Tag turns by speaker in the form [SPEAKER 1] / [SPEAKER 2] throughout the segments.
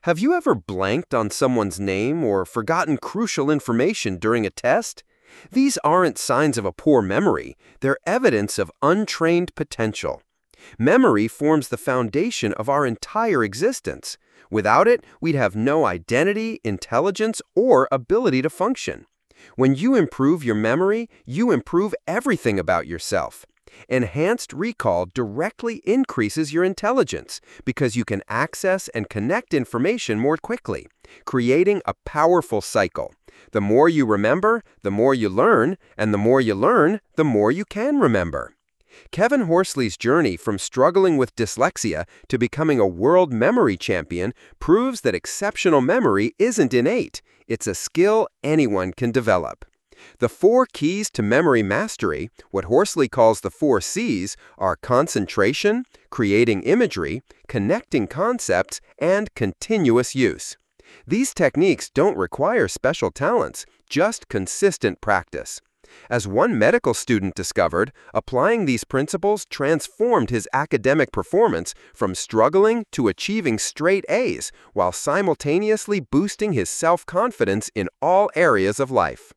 [SPEAKER 1] Have you ever blanked on someone's name or forgotten crucial information during a test? These aren't signs of a poor memory, they're evidence of untrained potential. Memory forms the foundation of our entire existence. Without it, we'd have no identity, intelligence, or ability to function. When you improve your memory, you improve everything about yourself. Enhanced recall directly increases your intelligence because you can access and connect information more quickly, creating a powerful cycle. The more you remember, the more you learn, and the more you learn, the more you can remember. Kevin Horsley's journey from struggling with dyslexia to becoming a world memory champion proves that exceptional memory isn't innate. It's a skill anyone can develop. The 4 keys to memory mastery, what Horsley calls the 4 C's, are concentration, creating imagery, connecting concepts, and continuous use. These techniques don't require special talents, just consistent practice. As one medical student discovered, applying these principles transformed his academic performance from struggling to achieving straight A's, while simultaneously boosting his self-confidence in all areas of life.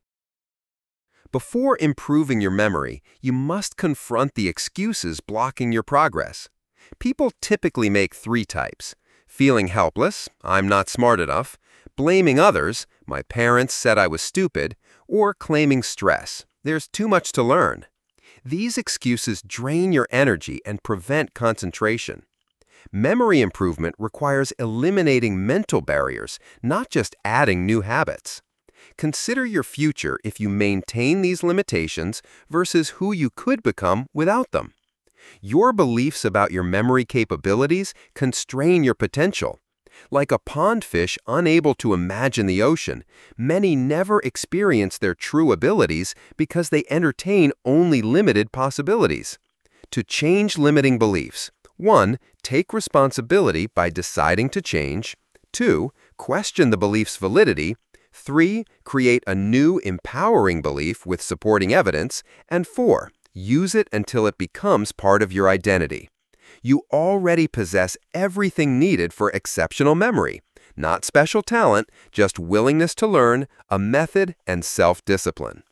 [SPEAKER 1] Before improving your memory, you must confront the excuses blocking your progress. People typically make 3 types: feeling helpless, I'm not smart enough; blaming others, my parents said I was stupid; or claiming stress, there's too much to learn. These excuses drain your energy and prevent concentration. Memory improvement requires eliminating mental barriers, not just adding new habits. Consider your future if you maintain these limitations versus who you could become without them. Your beliefs about your memory capabilities constrain your potential. Like a pondfish unable to imagine the ocean, many never experience their true abilities because they entertain only limited possibilities. To change limiting beliefs: 1. Take responsibility by deciding to change. 2. Question the belief's validity. 3. Create a new, empowering belief with supporting evidence. And 4. Use it until it becomes part of your identity. You already possess everything needed for exceptional memory. Not special talent, just willingness to learn, a method, and self-discipline.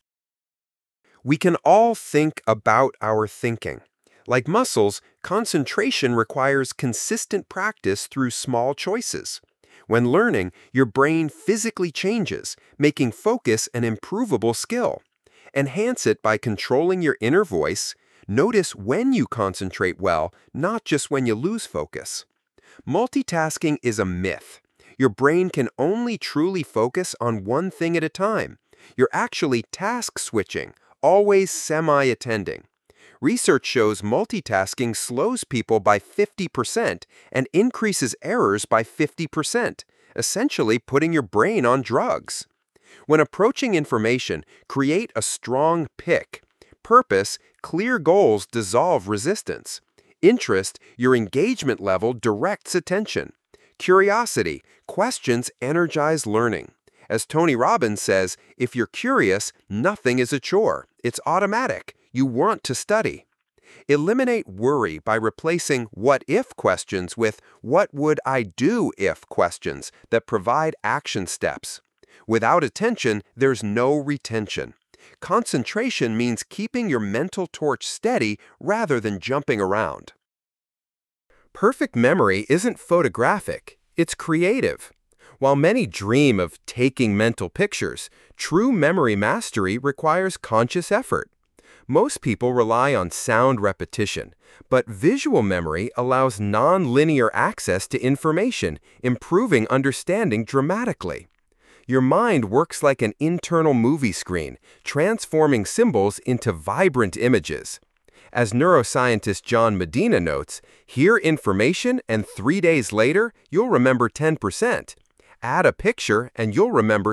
[SPEAKER 1] We can all think about our thinking. Like muscles, concentration requires consistent practice through small choices. When learning, your brain physically changes, making focus an improvable skill. Enhance it by controlling your inner voice. Notice when you concentrate well, not just when you lose focus. Multitasking is a myth. Your brain can only truly focus on one thing at a time. You're actually task switching, always semi-attending. Research shows multitasking slows people by 50% and increases errors by 50%, essentially putting your brain on drugs. When approaching information, create a strong pick. Purpose, clear goals dissolve resistance. Interest, your engagement level directs attention. Curiosity, questions energize learning. As Tony Robbins says, if you're curious, nothing is a chore. It's automatic. You want to study. Eliminate worry by replacing what-if questions with what would I do if questions that provide action steps. Without attention, there's no retention. Concentration means keeping your mental torch steady rather than jumping around. Perfect memory isn't photographic, it's creative. While many dream of taking mental pictures, true memory mastery requires conscious effort. Most people rely on sound repetition, but visual memory allows non-linear access to information, improving understanding dramatically. Your mind works like an internal movie screen, transforming symbols into vibrant images. As neuroscientist John Medina notes, hear information and 3 days later, you'll remember 10%. Add a picture and you'll remember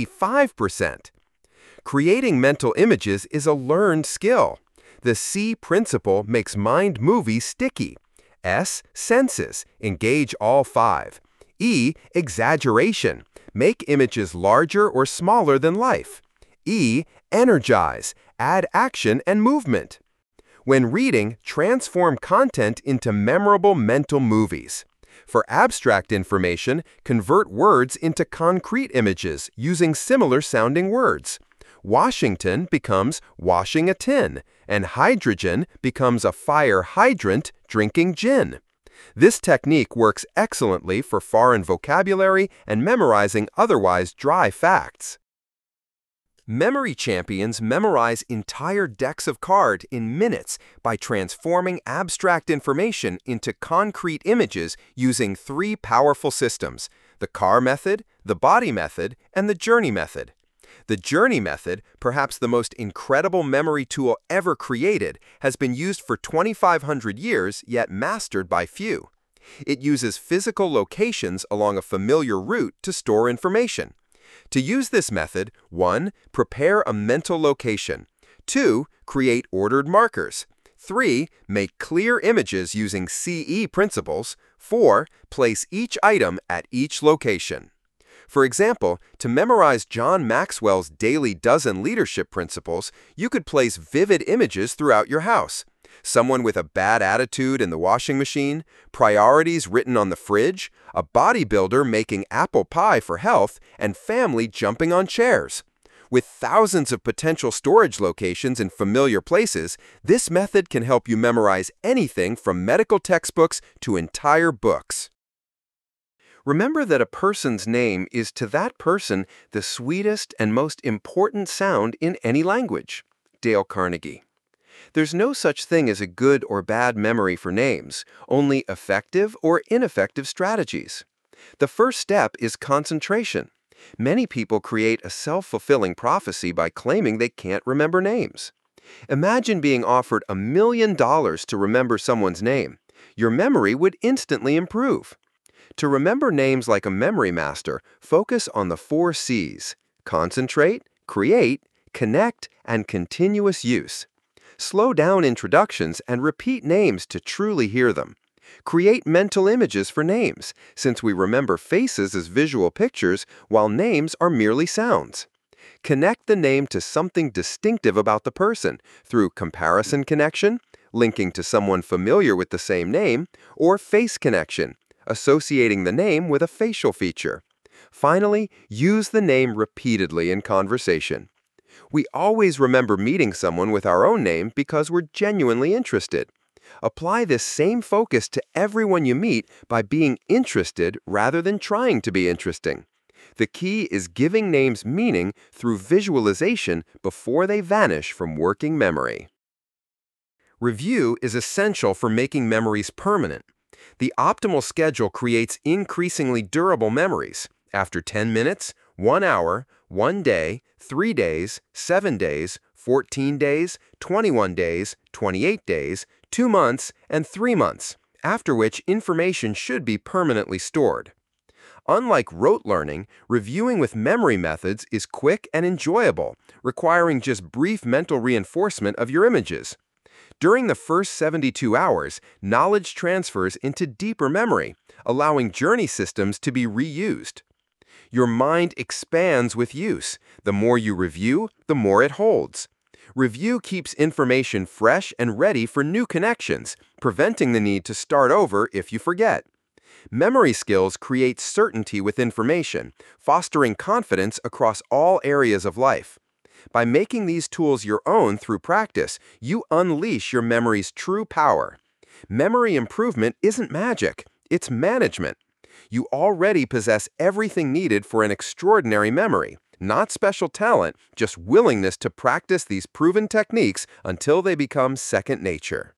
[SPEAKER 1] 65%. Creating mental images is a learned skill. The C principle makes mind movies sticky. S, senses, engage all 5. E, exaggeration, make images larger or smaller than life. E, energize, add action and movement. When reading, transform content into memorable mental movies. For abstract information, convert words into concrete images using similar sounding words. Washington becomes washing a tin, and hydrogen becomes a fire hydrant drinking gin. This technique works excellently for foreign vocabulary and memorizing otherwise dry facts. Memory champions memorize entire decks of cards in minutes by transforming abstract information into concrete images using three powerful systems: the CAR method, the body method, and the journey method. The journey method, perhaps the most incredible memory tool ever created, has been used for 2,500 years, yet mastered by few. It uses physical locations along a familiar route to store information. To use this method, 1. Prepare a mental location. 2. Create ordered markers. 3. Make clear images using CE principles. 4. Place each item at each location. For example, to memorize John Maxwell's Daily Dozen leadership principles, you could place vivid images throughout your house. Someone with a bad attitude in the washing machine, priorities written on the fridge, a bodybuilder making apple pie for health, and family jumping on chairs. With thousands of potential storage locations in familiar places, this method can help you memorize anything from medical textbooks to entire books. Remember that a person's name is to that person the sweetest and most important sound in any language. Dale Carnegie. There's no such thing as a good or bad memory for names, only effective or ineffective strategies. The first step is concentration. Many people create a self-fulfilling prophecy by claiming they can't remember names. Imagine being offered $1 million to remember someone's name. Your memory would instantly improve. To remember names like a memory master, focus on the 4 C's: concentrate, create, connect, and continuous use. Slow down introductions and repeat names to truly hear them. Create mental images for names, since we remember faces as visual pictures while names are merely sounds. Connect the name to something distinctive about the person through comparison connection, linking to someone familiar with the same name, or face connection, associating the name with a facial feature. Finally, use the name repeatedly in conversation. We always remember meeting someone with our own name because we're genuinely interested. Apply this same focus to everyone you meet by being interested rather than trying to be interesting. The key is giving names meaning through visualization before they vanish from working memory. Review is essential for making memories permanent. The optimal schedule creates increasingly durable memories. After 10 minutes, 1 hour, 1 day, 3 days, 7 days, 14 days, 21 days, 28 days, 2 months, and 3 months, after which information should be permanently stored. Unlike rote learning, reviewing with memory methods is quick and enjoyable, requiring just brief mental reinforcement of your images. During the first 72 hours, knowledge transfers into deeper memory, allowing journey systems to be reused. Your mind expands with use. The more you review, the more it holds. Review keeps information fresh and ready for new connections, preventing the need to start over if you forget. Memory skills create certainty with information, fostering confidence across all areas of life. By making these tools your own through practice, you unleash your memory's true power. Memory improvement isn't magic, it's management. You already possess everything needed for an extraordinary memory, not special talent, just willingness to practice these proven techniques until they become second nature.